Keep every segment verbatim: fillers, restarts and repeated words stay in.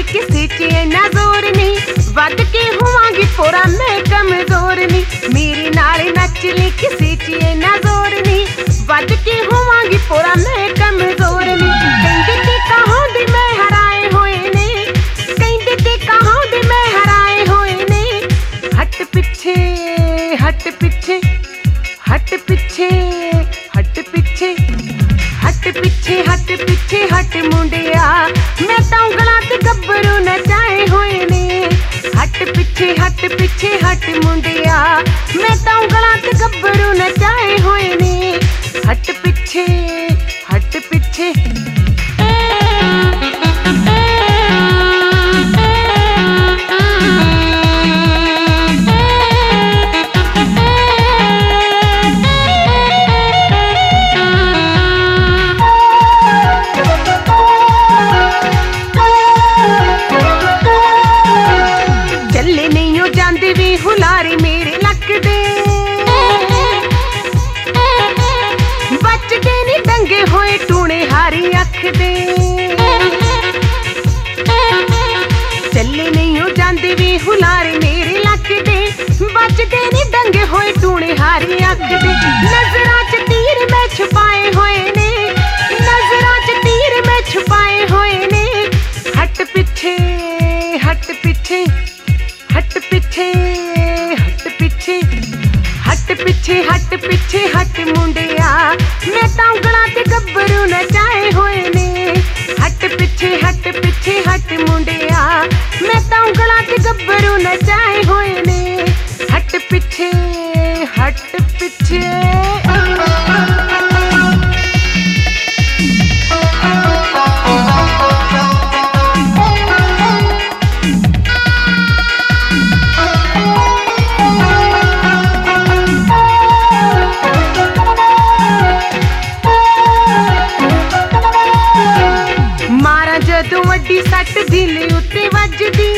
ਲਈ ਕਿਸੇ 'ਚ ਇੰਨਾ ਜ਼ੋਰ ਨਹੀਂ, ਵੱਧ ਕੇ ਹੋਵਾਂਗੀ ਪੂਰਾ ਮੈਂ ਕਮਜ਼ੋਰ ਨਹੀਂ। ਮੇਰੇ ਨਾਲ ਨੱਚ ਲਈ ਕਿਸੇ 'ਚ ਇੰਨਾ ਜ਼ੋਰ ਨਹੀਂ, ਵੱਧ ਕੇ ਹੋਵਾਂਗੀ ਪੂਰਾ ਮੈਂ ਕਮਜ਼ੋਰ ਨਹੀਂ। ਕਹਿੰਦੇ ਤੇ ਕਹਾਂ ਦੇ ਮੈਂ ਹਰਾਏ ਹੋਏ ਨੇ, ਕਹਿੰਦੇ ਤੇ ਕਹਾਂ ਦੇ ਮੈਂ ਹਰਾਏ ਹੋਏ ਨੇ। ਹਟ ਪਿੱਛੇ ਹਟ ਪਿੱਛੇ ਹਟ ਪਿੱਛੇ ਹਟ ਪਿੱਛੇ ਹਟ ਪਿੱਛੇ ਹਟ ਪਿੱਛੇ ਹਟ ਮੁੰਡਿਆ, ਮੈਂ ਤਾਂ ਉਂਗਲਾਂ ਤੇ ਗੱਭਰੂ ਨਚਾਏ ਹੋਏ ਨੇ। ਹਟ ਪਿੱਛੇ ਹਟ ਪਿੱਛੇ ਹਟ ਮੁੰਡਿਆ, ਮੈਂ ਤਾਂ ਉਂਗਲਾਂ ਤੇ ਗੱਭਰੂ ਨਚਾਏ ਹੋਏ ਨੇ। ਹਟ ਪਿੱਛੇ ਹਟ ਪਿੱਛੇ ਹੁਲਾਰੇ ਮੇਰੇ ਲੱਕ ਦੇ, ਬਚਦੇ ਨੀ ਡੰਗੇ ਹੋਏ ਟੂਣੇ ਹਾਰੀ ਅੱਖ ਦੇ। ਚੱਲੇ ਨਹੀਂ ਉਹ ਜਾਂਦੇ ਵੀ ਹੁਲਾਰੇ ਮੇਰੇ ਲੱਕ ਦੇ, ਬਚਦੇ ਨੀ ਡੰਗੇ ਹੋਏ ਟੂਣੇ ਹਾਰੀ ਅੱਖ ਦੇ। ਨਜ਼ਰਾਂ 'ਚ ਤੀਰ ਮੈਂ ਛੁਪਾਏ ਹੋਏ ਨੇ, ਨਜ਼ਰਾਂ 'ਚ ਤੀਰ ਮੈਂ ਛੁਪਾਏ ਹੋਏ ਨੇ। ਹਟ ਪਿੱਛੇ ਹਟ ਪਿੱਛੇ ਹਟ ਪਿੱਛੇ ਹਟ ਪਿੱਛੇ ਹਟ ਪਿੱਛੇ ਹਟ ਪਿੱਛੇ ਹਟ ਮੁੰਡਿਆ, ਮੈਂ ਤਾਂ ਉਂਗਲਾਂ ਤੇ ਗੱਭਰੂ ਨਚਾਏ ਹੋਏ ਨੇ। ਹਟ ਪਿੱਛੇ ਹਟ ਪਿੱਛੇ ਹਟ ਮੁੰਡਿਆ, ਮੈਂ ਤਾਂ ਉਂਗਲਾਂ ਤੇ ਗੱਭਰੂ ਨਚਾਏ ਹੋਏ ਨੇ। ਹਟ ਪਿੱਛੇ ਹਟ ਪਿੱਛੇ ਜਦੋਂ ਵੱਡੀ ਸੱਟ ਦਿਲ ਉੱਤੇ ਵੱਜਦੀ,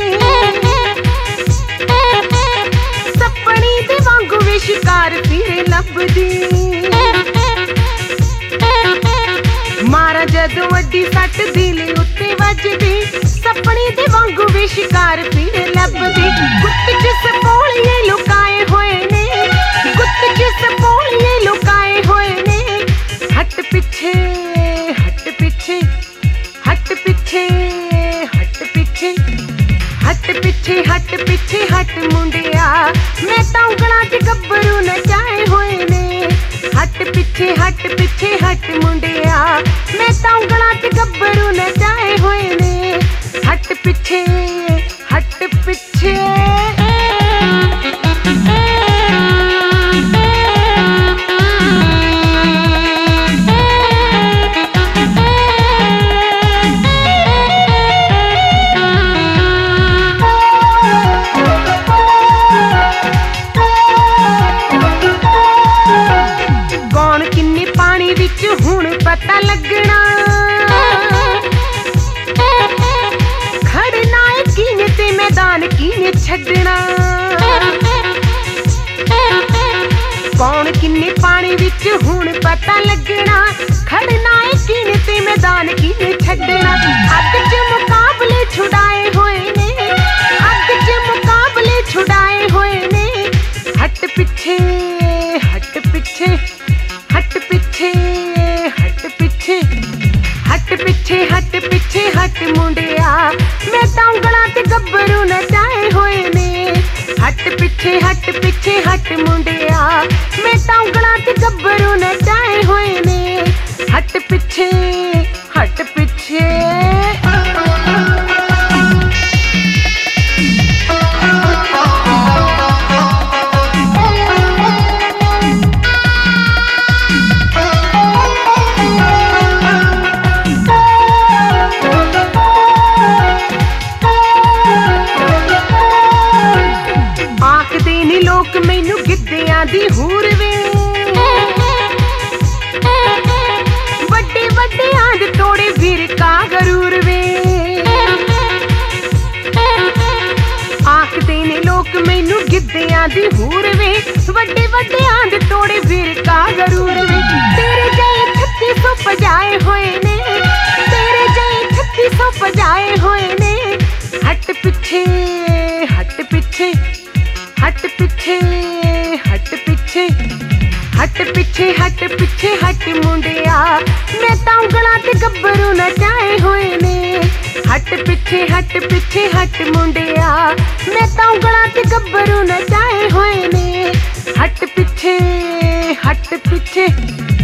ਸੱਪਣੀ ਦੇ ਵਾਂਗੂ ਵੇ ਸ਼ਿਕਾਰ ਫਿਰੇ ਲੱਭਦੀ। ਮਾਰਾ ਜਦੋਂ ਵੱਡੀ ਸੱਟ ਦਿਲ ਉੱਤੇ ਵੱਜਦੀ, ਸੱਪਣੀ ਦੇ ਵਾਂਗੂ ਵੇ ਸ਼ਿਕਾਰ ਫਿਰੇ ਲੱਭਦੀ। ਗੁੱਤ 'ਚ ਸਪੋਲੀਏ ਲੁਕਾਏ ਹੋਏ ਨੇ, ਗੁੱਤ 'ਚ ਸਪੋਲੀਏ ਲੁਕਾਏ ਹੋਏ ਨੇ। ਹਟ ਪਿੱਛੇ ਹਟ ਪਿੱਛੇ ਹਟ ਪਿੱਛੇ ਹਟ ਪਿੱਛੇ ਹਟ ਪਿੱਛੇ ਹਟ ਪਿੱਛੇ ਹਟ ਮੁੰਡਿਆ, ਮੈਂ ਤਾਂ ਉਂਗਲਾਂ ਤੇ ਗੱਭਰੂ ਨਚਾਏ ਹੋਏ ਨੇ। ਹਟ ਪਿੱਛੇ ਹਟ ਪਿੱਛੇ ਹਟ ਮੁੰਡਿਆ, ਮੈਂ ਤਾਂ ਉਂਗਲਾਂ ਤੇ ਗੱਭਰੂ ਨਚਾਏ ਹੋਏ ਨੇ। ਹਟ ਪਿੱਛੇ ਹਟ ਪਿੱਛੇ ਹੁਣ ਪਤਾ ਲੱਗਣਾ, ਖੜਨਾ ਏ ਕਿਨੇ ਤੇ ਮੈਦਾਨ ਕਿਨੇ ਛੱਡਣਾ। ਕੌਣ ਕਿੰਨੇ ਪਾਣੀ ਵਿੱਚ ਹੁਣ ਪਤਾ ਲੱਗਣਾ, ਖੜਨਾ ਏ ਕਿਨੇ ਤੇ ਮੈਦਾਨ ਕਿਨੇ ਛੱਡਣਾ। ਅੱਗ 'ਚ ਮੁਕਾਬਲੇ ਛੁਡਾਏ ਹੋਏ ਨੇ, ਅੱਗ 'ਚ ਮੁਕਾਬਲੇ ਛੁਡਾਏ ਹੋਏ ਨੇ। ਹਟ ਪਿੱਛੇ ਹਟ ਪਿੱਛੇ ਹਟ ਪਿੱਛੇ ਹਟ ਪਿੱਛੇ ਹਟ ਪਿੱਛੇ ਹਟ ਪਿੱਛੇ ਹਟ ਮੁੰਡਿਆ, ਮੈਂ ਤਾਂ ਉਂਗਲਾਂ ਤੇ ਗੱਭਰੂ ਨਚਾਏ ਹੋਏ ਨੇ। ਹਟ ਪਿੱਛੇ ਹਟ ਪਿੱਛੇ ਹਟ ਮੁੰਡਿਆ, ਮੈਂ ਤਾਂ ਉਂਗਲਾਂ ਤੇ ਗੱਭਰੂ ਨਚਾਏ ਹੋਏ ਨੇ। ਹਟ ਪਿੱਛੇ ਹਟ ਪਿੱਛੇ ਲੋਕ ਮੈਨੂੰ ਗਿੱਧਿਆਂ ਦੀ ਹੂਰ ਵੇ, ਵੱਡੇ ਵੱਡਿਆਂ ਦੇ ਤੋੜੇ ਵੀਰ ਕਾ ਗਰੂਰ ਵੇ। ਆਖਦੇ ਨੇ ਲੋਕ ਮੈਨੂੰ ਗਿੱਧਿਆਂ ਦੀ ਹੂਰ ਵੇ, ਵੱਡੇ ਵੱਡਿਆਂ ਦੇ ਤੋੜੇ ਵੀਰ ਕਾ ਗਰੂਰ ਵੇ। ਤੇਰੇ ਜੈ ਛੱਤੀ ਸੌ ਪਜਾਏ ਹੋਏ ਨੇ, ਤੇਰੇ ਜੈ ਛੱਤੀ ਸੌ ਪਜਾਏ ਹੋਏ ਨੇ। ਪਿੱਛੇ ਹਟ ਪਿੱਛੇ ਹਟ ਪਿੱਛੇ ਹਟ ਮੁੰਡਿਆ ਮੈਂ ਤਾਂ ਉਂਗਲਾਂ ਤੇ ਗੱਭਰੂ ਨਚਾਏ ਹੋਏ ਨੇ ਹਟ ਪਿੱਛੇ ਹਟ ਪਿੱਛੇ ਹਟ ਮੁੰਡਿਆ ਮੈਂ ਤਾਂ ਉਂਗਲਾਂ ਤੇ ਗੱਭਰੂ ਨਚਾਏ ਹੋਏ ਨੇ ਹਟ ਪਿੱਛੇ ਹਟ ਪਿੱਛੇ